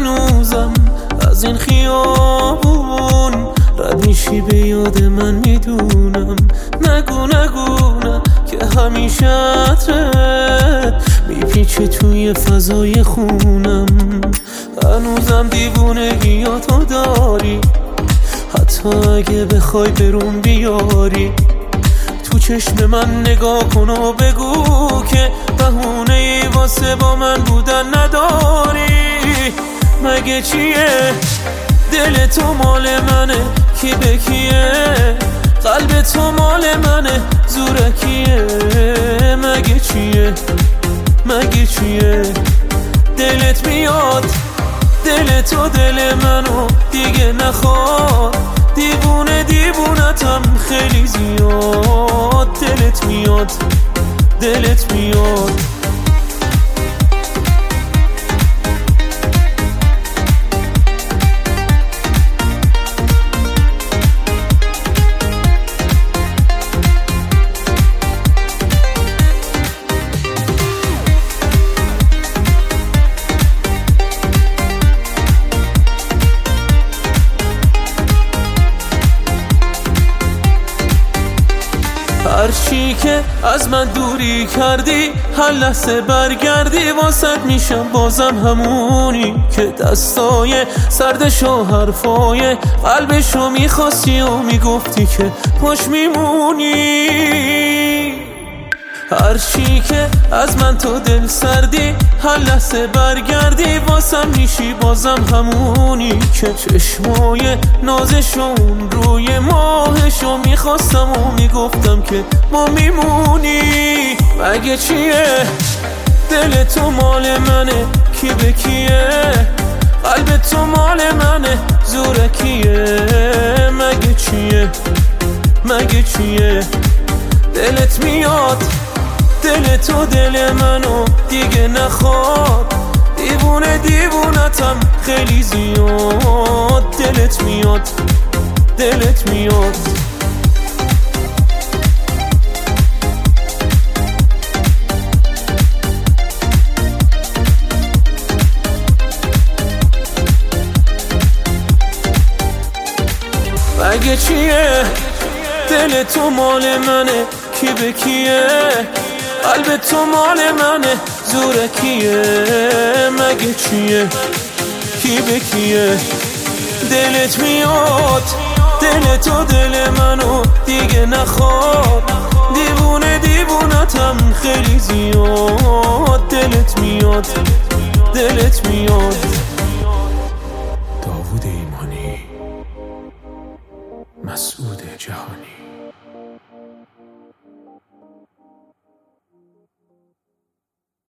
هنوزم از این خیابون رد میشی به یاد من میدونم. نگو نگو نه که همیشه عطرت میپیچه توی فضای خونم. هنوزم دیوونگیاتو داری، حتی اگه بخوای برون بیاری. تو چشم من نگاه کن و بگو که بهونه ای واسه با من بودن نداری. مگه چیه دل تو مال منه کی به کیه، قلب تو مال منه زورکیه. مگه چیه مگه چیه دلت میاد دل تو دل منو دیگه نخواد. دیوونه دیوونتم خیلی زیاد. دلت میاد دلت میاد. هرچی که از من دوری کردی هر لحظه برگردی واسد میشم بازم همونی که دستای سردش و حرفای قلبشو میخواستی و میگفتی که پاش میمونی. هرچی که از من تو دل سردی هر لحظه برگردی واسم میشی بازم همونی که چشمای نازشون روی ماهشو میخواستم و میگفتم که ما میمونی. مگه چیه دل تو مال منه کی به کیه، قلب تو مال منه زورکیه. مگه چیه مگه چیه دلت میاد دل تو دل منو دیگه نخواد. دیوونه دیوونتم خیلی زیاد. دلت میاد دلت میاد. مگه چیه دل تو مال منه کی به کیه، قلب تو مال منه زورکیه. مگه چیه کی به کیه دلت میاد دل تو دل منو دیگه نخواد. دیوونه دیوونتم خیلی زیاد. دلت میاد دلت میاد. داوود ایمانی، مسعود جهانی.